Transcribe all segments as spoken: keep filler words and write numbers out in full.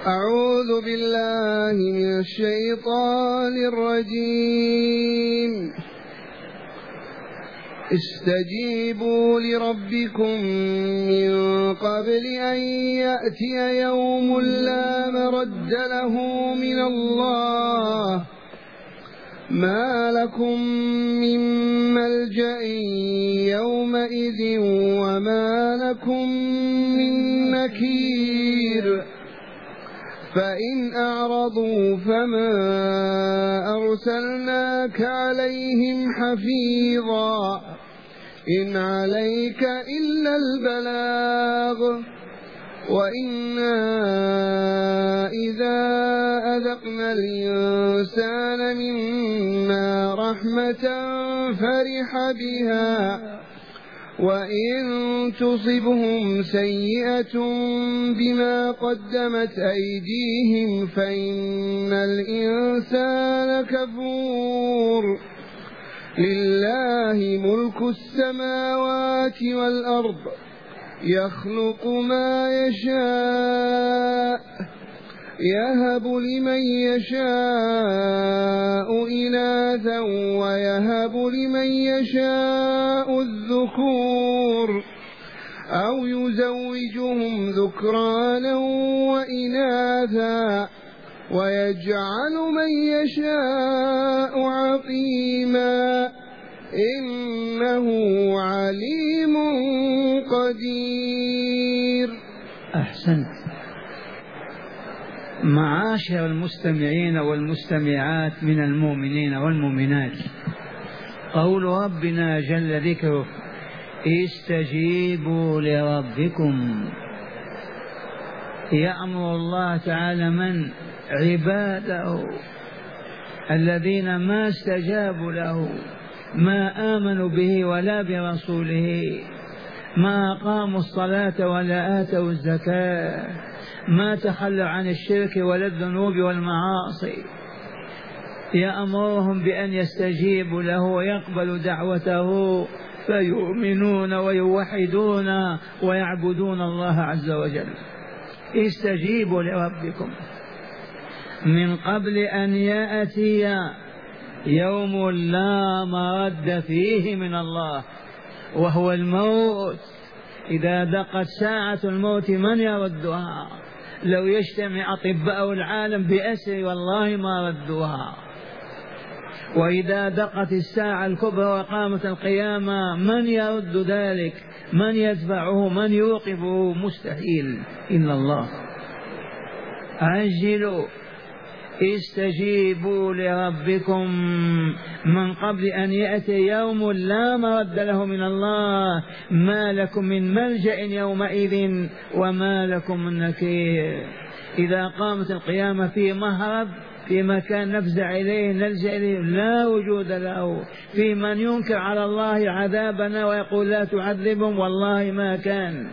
أعوذ بالله من الشيطان الرجيم. استجيبوا لربكم من قبل أن يأتي يوم لا مرد له من الله، ما لكم من ملجأ يومئذ وما لكم من نكير. فإن أعرضوا فما أرسلناك عليهم حفيظا، إن عليك إلا البلاغ، وإنا إذا أذقنا الإنسان منا رحمة فرح بها، وإن تصبهم سيئة بما قدمت أيديهم فإن الإنسان كفور. لله ملك السماوات والأرض، يخلق ما يشاء، يهب لمن يشاء إناثا ويهب لمن يشاء الذكور، أو يزوجهم ذكرانا وإناثا، ويجعل من يشاء عقيما، إنه عليم قدير. أحسنت. معاشر المستمعين والمستمعات من المؤمنين والمؤمنات، قول ربنا جل ذكره: استجيبوا لربكم. يأمر الله تعالى من؟ عباده الذين ما استجابوا له، ما آمنوا به ولا برسوله، ما أقاموا الصلاة ولا آتوا الزكاة، ما تخلوا عن الشرك ولا الذنوب والمعاصي. يأمرهم بأن يستجيبوا له ويقبلوا دعوته فيؤمنون ويوحدون ويعبدون الله عز وجل. استجيبوا لربكم من قبل أن يأتي يوم لا مرد فيه من الله، وهو الموت. إذا دقت ساعة الموت من يردها؟ لو يجتمع أطباء العالم بأسر والله ما ردوها. وإذا دقت الساعة الكبرى وقامت القيامة من يرد ذلك؟ من يدفعه؟ من يوقفه؟ مستحيل إلا الله. عجلوا، استجيبوا لربكم من قبل أن يأتي يوم لا مرد له من الله، ما لكم من ملجأ يومئذ وما لكم من نكير. إذا قامت القيامة في مهرب، في مكان نفزع إليه نلجأ إليه، لا وجود له. في من ينكر على الله عذابنا ويقول لا تعذبهم، والله ما كان.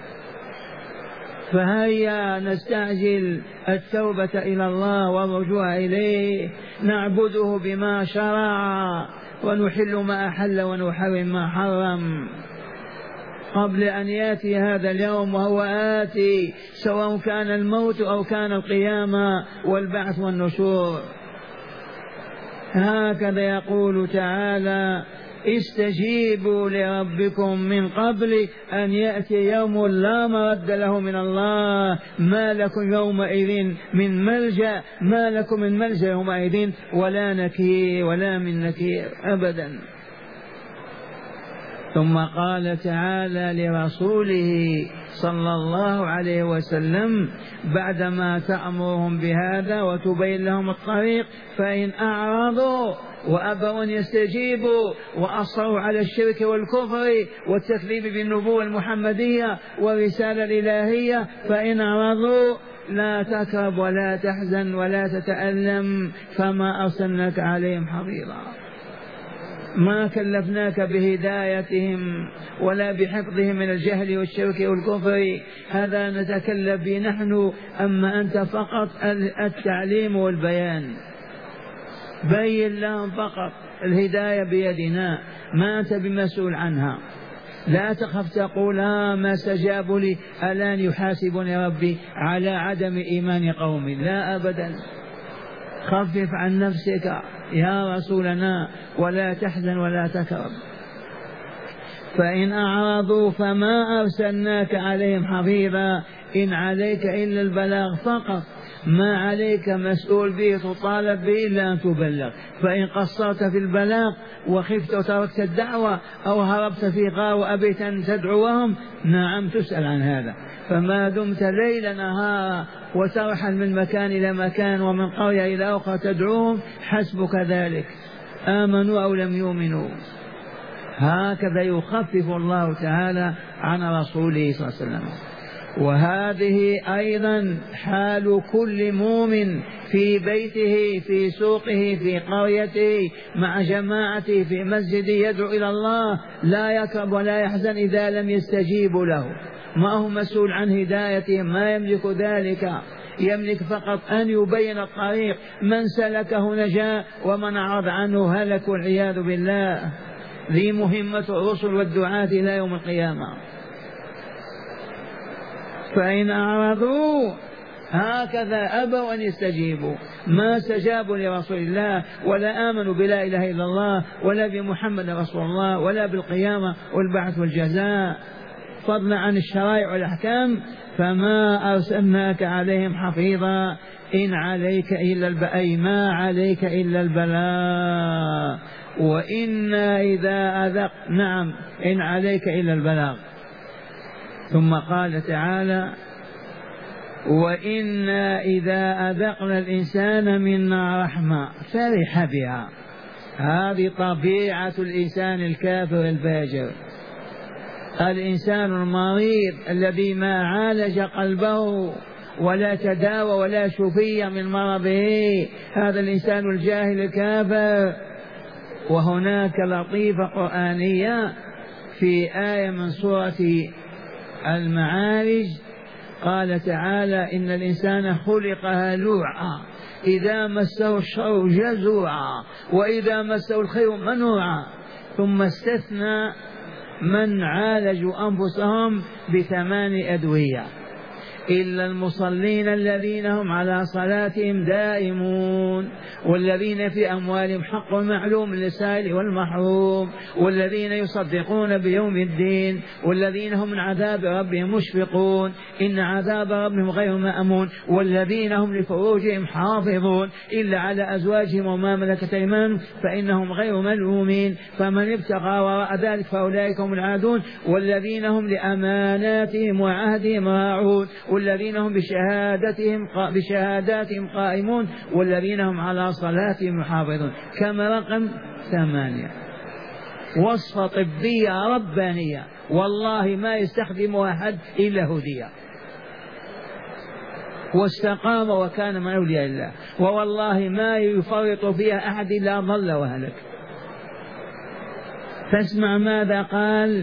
فهيا نستعجل التوبة إلى الله والرجوع إليه، نعبده بما شرع ونحل ما أحل ونحرم ما حرم قبل أن يأتي هذا اليوم، وهو آتي سواء كان الموت أو كان القيامة والبعث والنشور. هكذا يقول تعالى: استجيبوا لربكم من قبل أن يأتي يوم لا مرد له من الله، ما لكم يومئذ من ملجأ، ما لكم من ملجأ يومئذ ولا نكير ولا من نكير أبدا. ثم قال تعالى لرسوله صلى الله عليه وسلم بعدما تأمرهم بهذا وتبين لهم الطريق: فإن أعرضوا وأبوا أن يستجيبوا وأصروا على الشرك والكفر والتكذيب بالنبوة المحمدية والرسالة الإلهية، فإن أعرضوا لا تكرب ولا تحزن ولا تتألم، فما أرسلناك عليهم حفيظا. ما كلفناك بهدايتهم ولا بحفظهم من الجهل والشرك والكفر، هذا نتكلف به نحن، أما أنت فقط التعليم والبيان. بين لهم فقط، الهداية بيدنا، ما أنت بمسؤول عنها. لا تخف تقول آه ما استجابوا لي الآن يحاسبني ربي على عدم إيمان قومي، لا أبدا. خفف عن نفسك يا رسولنا ولا تحزن ولا تكرب. فإن أعرضوا فما أرسلناك عليهم حفيظا إن عليك إلا البلاغ فقط، ما عليك مسؤول به تطالب به إلا أن تبلغ. فإن قصرت في البلاغ وخفت وتركت الدعوة أو هربت في غار وأبيت أن تدعوهم، نعم تسأل عن هذا. فما دمت ليل نهار وترحل من مكان إلى مكان ومن قرية إلى أخرى تدعوهم، حسبك ذلك، آمنوا أو لم يؤمنوا. هكذا يخفف الله تعالى عن رسوله صلى الله عليه وسلم. وهذه أيضا حال كل مؤمن في بيته، في سوقه، في قريته، مع جماعته، في مسجده، يدعو إلى الله، لا يكرب ولا يحزن إذا لم يستجيبوا له. ما هو مسؤول عن هدايتهم، ما يملك ذلك، يملك فقط أن يبين الطريق، من سلكه نجا ومن أعرض عنه هلك والعياذ بالله. ذي مهمة الرسل والدعاة إلى يوم القيامة. فإن أعرضوا هكذا أبوا أن يستجيبوا، ما استجابوا لرسول الله ولا آمنوا بلا إله إلا الله ولا بمحمد رسول الله ولا بالقيامة والبعث والجزاء، فضلا عن الشرائع والأحكام. فما أرسلناك عليهم حفيظا إن عليك إلا البلاغ، أي ما عليك إلا البلاغ. وإنا إذا أذق، نعم إن عليك إلا البلاغ. ثم قال تعالى وإنا إذا أذقنا الإنسان منا رحمة فرح بها. هذه طبيعة الإنسان الكافر الفاجر، الإنسان المريض الذي ما عالج قلبه ولا تداوى ولا شفي من مرضه، هذا الإنسان الجاهل الكافر. وهناك لطيفة قرآنية في آية من سورة المعارج، قال تعالى إن الإنسان خلق هلوعا إذا مسه الشر جزوعا وإذا مسه الخير منوعا. ثم استثنى من عالجوا أنفسهم بثمان أدوية إلا المصلين الذين هم على صلاتهم دائمون والذين في أموالهم حق معلوم للسائل والمحروم والذين يصدقون بيوم الدين والذين هم من عذاب ربهم مشفقون إن عذاب ربهم غير مأمون والذين هم لفروجهم حافظون إلا على أزواجهم وما ملكت أيمانهم فإنهم غير ملومين فمن ابتغى وراء ذلك فأولئك هم العادون والذين هم لأماناتهم وعهدهم راعون والذين هم بشهادتهم بشهاداتهم قائمون والذين هم على صلاتهم يحافظون. كما رقم ثمانية، وصفة طبية ربانية والله ما يستخدمها أحد إلا هدية واستقام وكان من أولياء الله، ووالله ما يفرط فيها أحد إلا ضل وهلك. فاسمع ماذا قال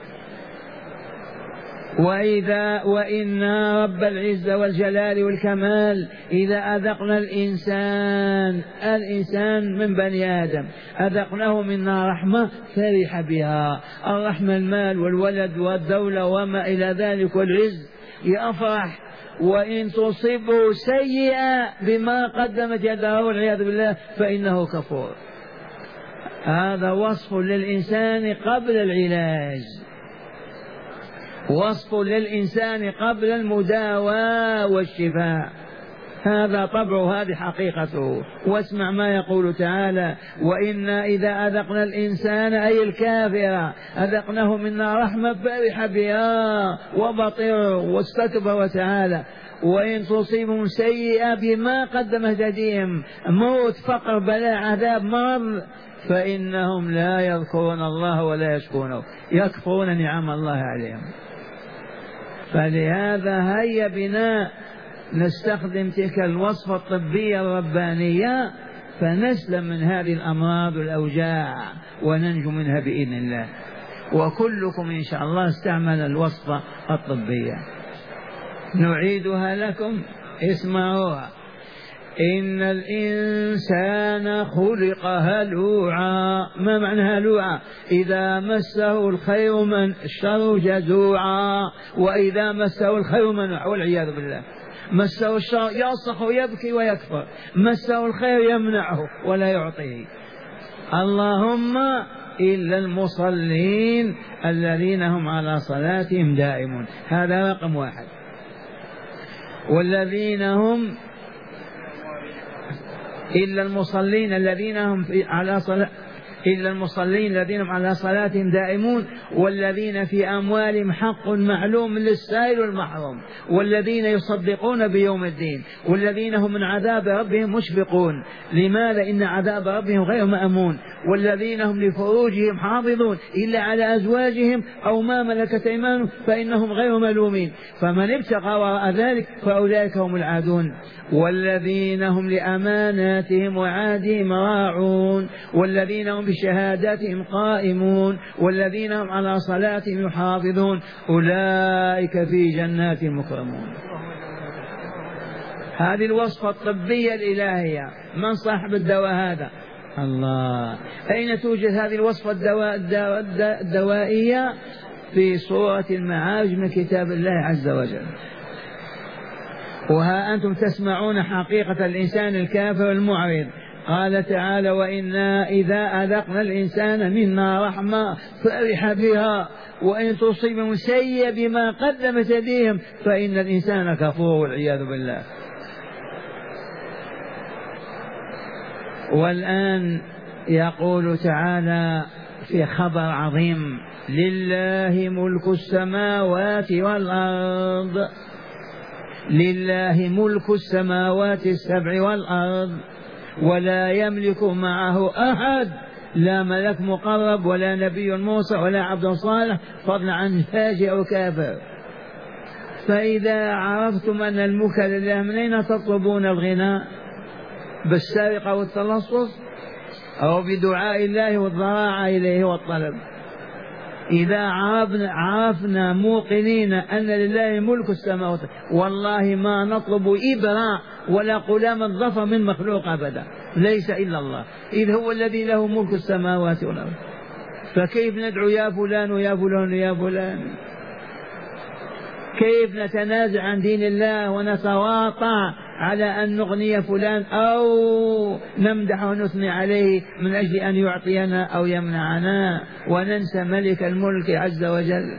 وإذا وإنا رب العزة والجلال والكمال إذا أذقنا الإنسان الإنسان من بني آدم أذقناه منا رحمة فرح بها. الرحمة المال والولد والدولة وما إلى ذلك والعز يفرح، وإن تصبه سيئة بما قدمت يده والعياذ بالله فإنه كفور. هذا وصف للإنسان قبل العلاج، وصف للإنسان قبل المداواة والشفاء. هذا طبعه، هذه حقيقته. واسمع ما يقول تعالى وإنا إذا أذقنا الإنسان أي الكافر أذقناه منا رحمة فرح بها وبطر واستكبر وتعالى وإن تصيبهم سيئة بما قدمت يديهم موت فقر بلاء عذاب مرض فإنهم لا يذكرون الله ولا يشكرونه، يكفرون نعم الله عليهم. فلهذا هيا بنا نستخدم تلك الوصفة الطبية الربانية فنسلم من هذه الأمراض والأوجاع وننجو منها بإذن الله. وكلكم إن شاء الله استعمل الوصفة الطبية. نعيدها لكم، اسمعوها. إن الإنسان خلق هلوعا. ما معنى هلوعا؟ إذا مسه الخير من الشر جزوعا، وإذا مسه الخير منع، والعياذ بالله. مسه الشر يصرخ ويبكي ويكفر، مسه الخير يمنعه ولا يعطيه. اللهم إلا المصلين الذين هم على صلاتهم دائمون، هذا رقم واحد. والذين هم إلا المصلين الذين هم على صلاة إلا المصلين الذين هم على صلاتهم دائمون، والذين في أموالهم حق معلوم للسائل والمحروم، والذين يصدقون بيوم الدين، والذين هم من عذاب ربهم مشفقون. لماذا؟ إن عذاب ربهم غير مأمون. والذين هم لفروجهم حافظون إلا على أزواجهم أو ما ملكت أيمانهم فإنهم غير ملومين، فمن ابتغى وراء ذلك فأولئك هم العادون. والذين هم لأماناتهم وعهدهم راعون، والذين هم بشهاداتهم قائمون، والذين هم على صلاتهم يحافظون، أولئك في جنات مكرمون. هذه الوصفة الطبية الإلهية. من صاحب الدواء هذا؟ الله. أين توجد هذه الوصفة الدواء الدوائية؟ في سورة المعارج من كتاب الله عز وجل. وها أنتم تسمعون حقيقة الإنسان الكافر المعرض. قال تعالى: وإنا إذا أذقنا الإنسان منا رحمة فرح بها وإن تصيبهم سيئة بما قدمت يديهم فإن الإنسان كفور، والعياذ بالله. والآن يقول تعالى في خبر عظيم: لله ملك السماوات والأرض. لله ملك السماوات السبع والأرض، ولا يملك معه أحد، لا ملك مقرب ولا نبي موسى ولا عبد صالح، فضلا عن فاجئ وكافر. فإذا عرفتم أن الملك لله، من أين تطلبون الغنى؟ بالسرقة والتلصص أو بدعاء الله والضراعة إليه والطلب؟ إذا عرفنا, عرفنا موقنين أن لله ملك السماوات، والله ما نطلب إبرة ولا قلام الظفر من مخلوق أبدا، ليس إلا الله، إذ هو الذي له ملك السماوات والأرض. فكيف ندعو يا فلان ويا فلان ويا فلان؟ كيف نتنازع عن دين الله ونتواطع على أن نغني فلان أو نمدح ونثني عليه من أجل أن يعطينا أو يمنعنا، وننسى ملك الملك عز وجل؟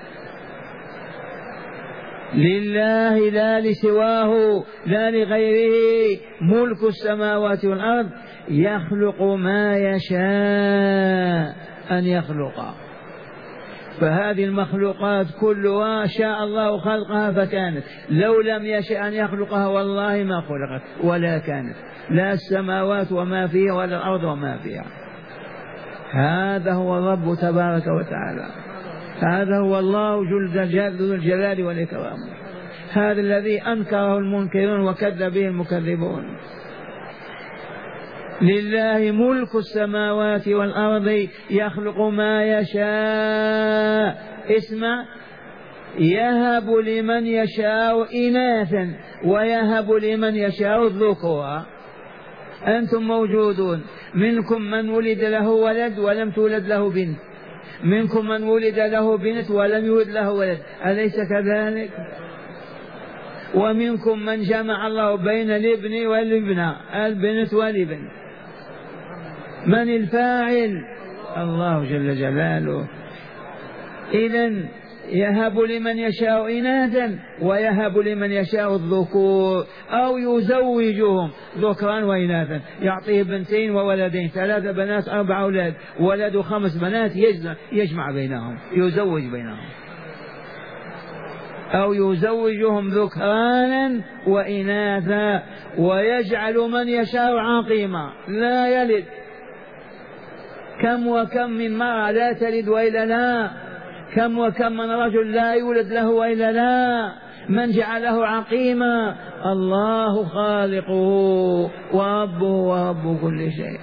لله لا لسواه لا لغيره ملك السماوات والأرض، يخلق ما يشاء أن يخلق. فهذه المخلوقات كلها شاء الله خلقها فكانت، لو لم يشاء أن يخلقها والله ما خلقت ولا كانت، لا السماوات وما فيها ولا الأرض وما فيها. هذا هو الرب تبارك وتعالى، هذا هو الله ذو الجلال والإكرام، هذا الذي أنكره المنكرون وكذب به المكذبون. لله ملك السماوات والأرض يخلق ما يشاء. اسمع: يهب لمن يشاء إناثا ويهب لمن يشاء الذكورا. أنتم موجودون، منكم من ولد له ولد ولم تولد له بنت، منكم من ولد له بنت ولم يولد له ولد، أليس كذلك؟ ومنكم من جمع الله بين الابن والابنة، البنت والابن. من الفاعل؟ الله جل جلاله. إذن يهب لمن يشاء إناثا ويهب لمن يشاء الذكور، أو يزوجهم ذكران وإناثا، يعطيه بنتين وولدين، ثلاثة بنات أربع أولاد، ولد خمس بنات، يجمع بينهم، يزوج بينهم. أو يزوجهم ذكرانا وإناثا ويجعل من يشاء عقيما لا يلد. كم وكم من مرأة لا تلد وإلا لا، كم وكم من رجل لا يولد له وإلا لا. من جعله عقيما؟ الله خالقه وربه ورب كل شيء.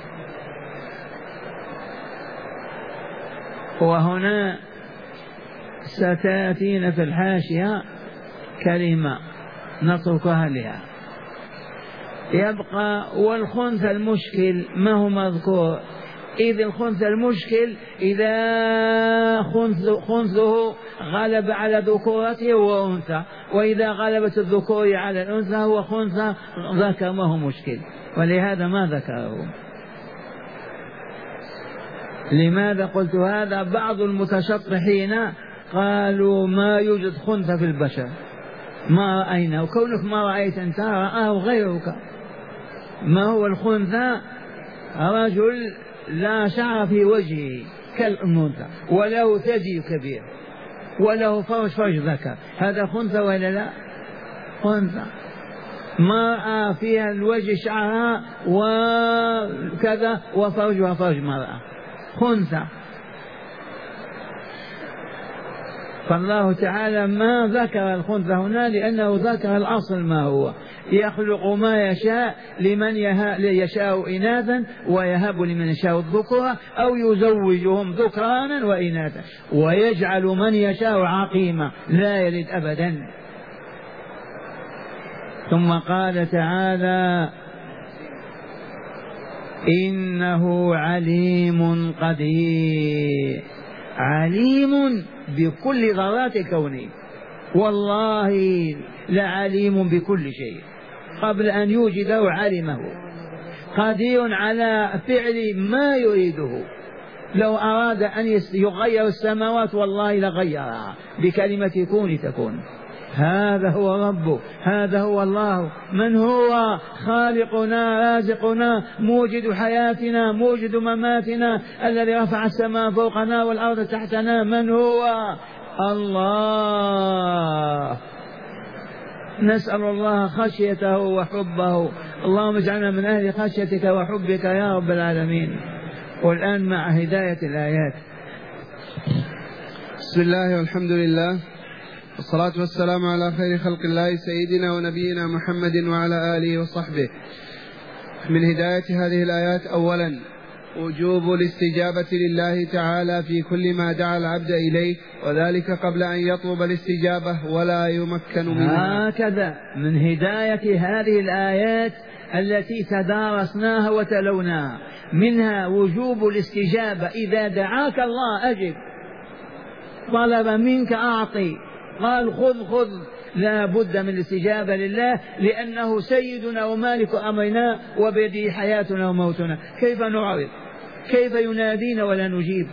وهنا ستأتينا في الحاشية كلمة نتركها لها: يبقى والخنثى المشكل ما هو مذكور، إذ الخنثى المشكل إذا خنثه غلب على ذكورته هو أنثى، وإذا غلبت الذكور على الأنثى هو خنثى ذكر ما هو مشكل، ولهذا ما ذكره. لماذا قلت هذا؟ بعض المتشطحين قالوا ما يوجد خنثى في البشر، ما رأينا، وكونك ما رأيت أنت رآه غيرك. ما هو الخنثى؟ رجل لا شعر في وجهه كالأنثى، وله ثدي كبير، وله فرج فرج ذكر، هذا خنثى ولا لا؟ خنثى. ما رأى فيها الوجه شعرها وكذا وفرجها فرج مرأة، خنثى. فالله تعالى ما ذكر الخنثى هنا لأنه ذكر الأصل ما هو، يخلق ما يشاء لمن يشاء إناثا ويهب لمن يشاء الذكورا أو يزوجهم ذكرانا وإناثا ويجعل من يشاء عقيما لا يلد أبدا. ثم قال تعالى إنه عليم قدير، عليم بكل ذرات كونه، والله لعليم بكل شيء، قبل أن يوجده علمه، قدير على فعل ما يريده. لو أراد أن يغير السماوات والله لغيرها بكلمة كون تكون. هذا هو ربه، هذا هو الله. من هو؟ خالقنا رازقنا موجد حياتنا موجد مماتنا، الذي رفع السماء فوقنا والأرض تحتنا. من هو؟ الله. نسأل الله خشيته وحبه. اللهم اجعلنا من أهل خشيتك وحبك يا رب العالمين. والآن مع هداية الآيات. بسم الله والحمد لله والصلاة والسلام على خير خلق الله سيدنا ونبينا محمد وعلى آله وصحبه. من هداية هذه الآيات أولا وجوب الاستجابة لله تعالى في كل ما دعا العبد إليه، وذلك قبل أن يطلب الاستجابة ولا يمكن منها. هكذا من هداية هذه الآيات التي تدارسناها وتلوناها، منها وجوب الاستجابة. إذا دعاك الله أجب، طلب منك أعطي، قال خذ خذ، لا بد من الاستجابة لله، لأنه سيدنا ومالك أمرنا وبيده حياتنا وموتنا. كيف نعرض؟ كيف ينادينا ولا نجيب؟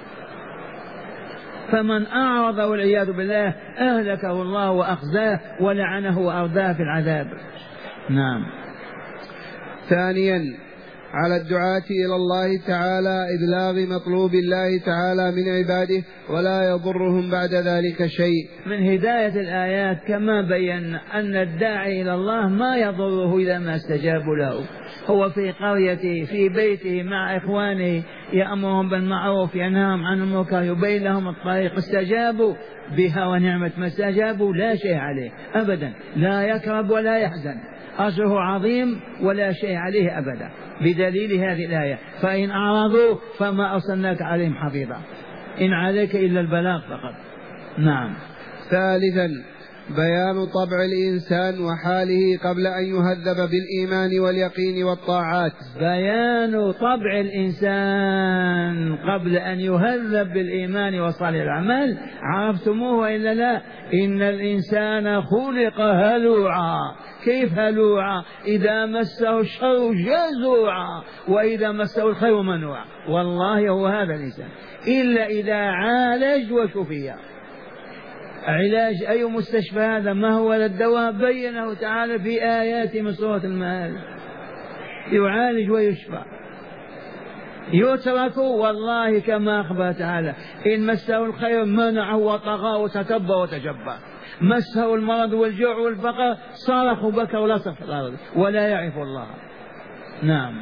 فمن أعرض والعياذ بالله أهلكه الله وأخزاه ولعنه وأرداه في العذاب. نعم. ثانيا على الدعاة إلى الله تعالى إبلاغ مطلوب الله تعالى من عباده ولا يضرهم بعد ذلك شيء. من هداية الآيات كما بينا أن الداعي إلى الله ما يضره إذا ما استجابوا له. هو في قريته في بيته مع إخوانه يأمرهم بالمعروف ينهاهم عن المنكر يبين لهم الطريق، استجابوا بها ونعمة، ما استجابوا لا شيء عليه أبدا، لا يكرب ولا يحزن، أجره عظيم ولا شيء عليه أبدا، بدليل هذه الآية. فإن أعرضوا فما أرسلناك عليهم حفيظا، إن عليك إلا البلاغ فقط. نعم. ثالثا بيان طبع الإنسان وحاله قبل أن يهذب بالإيمان واليقين والطاعات. بيان طبع الإنسان قبل أن يهذب بالإيمان وصالح الأعمال. عرفتموه وإلا لا؟ إن الإنسان خلق هلوعا. كيف هلوعا؟ إذا مسه الشر جزوعا وإذا مسه الخير منوعا. والله هو هذا الإنسان، إلا إذا عالج وشفي. علاج أي مستشفى هذا؟ ما هو الدواء؟ بينه تعالى في آيات من سورة المعارج. يعالج ويشفى. يترك والله كما أخبر تعالى إن مسه الخير منعه وطغى وتكبر وتجبر، مسه المرض والجوع والفقر صرخ وبكى ولصق في الأرض ولا يعرف الله. نعم.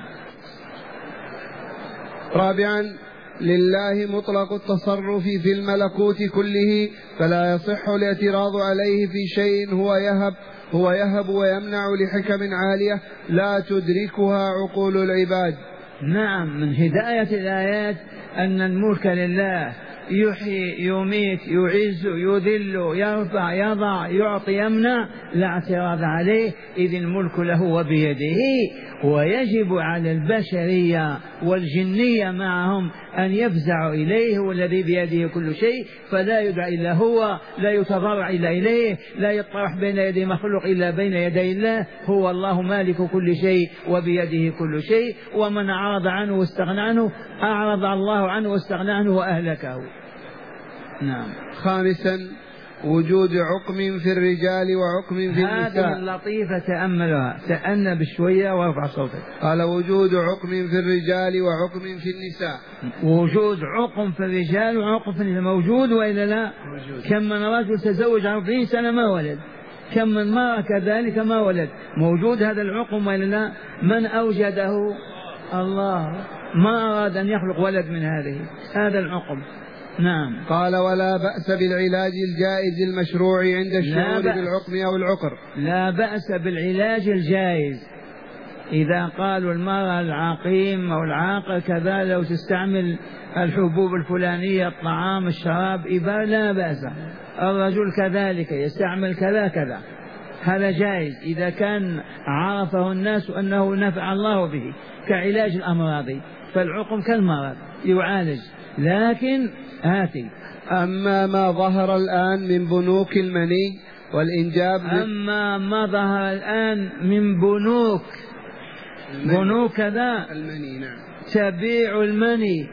رابعا لله مطلق التصرف في الملكوت كله، فلا يصح الاعتراض عليه في شيء هو يهب هو يهب ويمنع لحكم عالية لا تدركها عقول العباد. نعم. من هداية الآيات أن الملك لله يحيي يميت يعز يذل يرفع يضع يعطي يمنع لا اعتراض عليه، إذ الملك له وبيده. ويجب على البشرية والجنية معهم أن يفزعوا إليه، والذي بيده كل شيء، فلا يدعى إلا هو، لا يتضرع إلا إليه، لا يطرح بين يدي مخلوق إلا بين يدي الله. هو الله مالك كل شيء وبيده كل شيء، ومن أعرض عنه واستغنى عنه أعرض الله عنه واستغنى عنه وأهلكه. نعم. خامسا وجود عقم في الرجال وعقم في النساء. هذه اللطيفة تأملها، تأنى بشوية وارفع صوتك. قال وجود عقم في الرجال وعقم في النساء. وجود عقم في الرجال وعقم في النساء موجود وإلا لا؟ موجود. كم من رجل تزوج أربعين سنة ما ولد، كم من مرأة كذلك ما ولد. موجود هذا العقم وإلا لا؟ من أوجده؟ الله. ما أراد أن يخلق ولد من هذه، هذا العقم. نعم. قال ولا بأس بالعلاج الجائز المشروع عند الشعور بالعقم أو العقر. لا بأس بالعلاج الجائز. إذا قالوا المرأة العقيم أو العاقل كذا لو تستعمل الحبوب الفلانية الطعام الشراب إبا لا بأس. الرجل كذلك يستعمل كذا كذا، هذا جائز إذا كان عرفه الناس أنه نفع الله به، كعلاج الأمراض. فالعقم كالمرض يعالج. لكن آتي أما ما ظهر الآن من بنوك المني والإنجاب. أما ما ظهر الآن من بنوك المني. بنوك كذا المني. نعم. تبيع المني.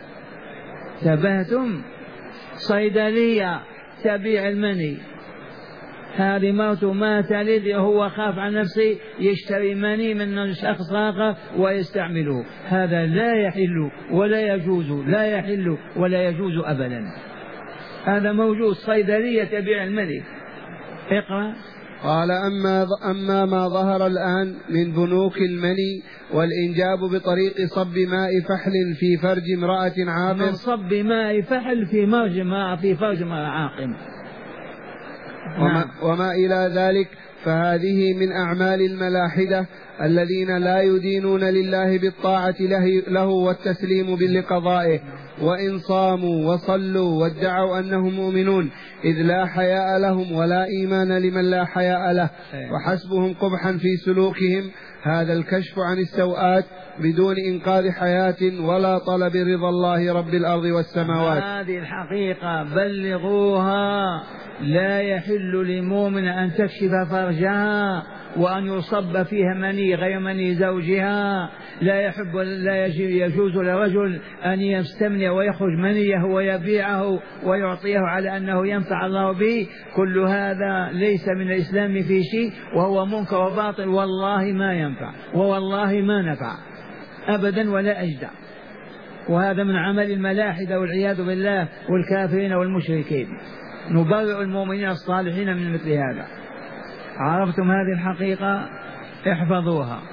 تبهتم صيدلية تبيع المني. هذه مرته ما تلد وهو خاف عن نفسه يشتري مني من شخص آخر ويستعمله. هذا لا يحل ولا يجوز، لا يحل ولا يجوز أبدا. هذا موجود، صيدلية تبيع المني. اقرأ. قال أما, أما ما ظهر الآن من بنوك المني والإنجاب بطريق صب ماء فحل في فرج امرأة عاقم. من صب ماء فحل في مرج ماء في فرج امرأة عاقم. وما, وما إلى ذلك فهذه من أعمال الملاحدة الذين لا يدينون لله بالطاعة له, له والتسليم لقضائه، وإن صاموا وصلوا وادعوا أنهم مؤمنون، إذ لا حياء لهم ولا إيمان لمن لا حياء له، وحسبهم قبحا في سلوكهم هذا الكشف عن السوءات بدون إنقاذ حياة ولا طلب رضا الله رب الأرض والسماوات. هذه الحقيقة بلغوها. لا يحل لمؤمن أن تكشف فرجها وأن يصب فيها مني غير مني زوجها. لا يحب لا يجوز لرجل أن يستمني ويخرج منيه ويبيعه ويعطيه على أنه ينفع الله به. كل هذا ليس من الإسلام في شيء، وهو منكر وباطل. والله ما ينفع ووالله ما نفع أبدا ولا أجدع. وهذا من عمل الملاحدة والعياذ بالله والكافرين والمشركين. نبرئ المؤمنين الصالحين من مثل هذا. عرفتم هذه الحقيقة؟ احفظوها.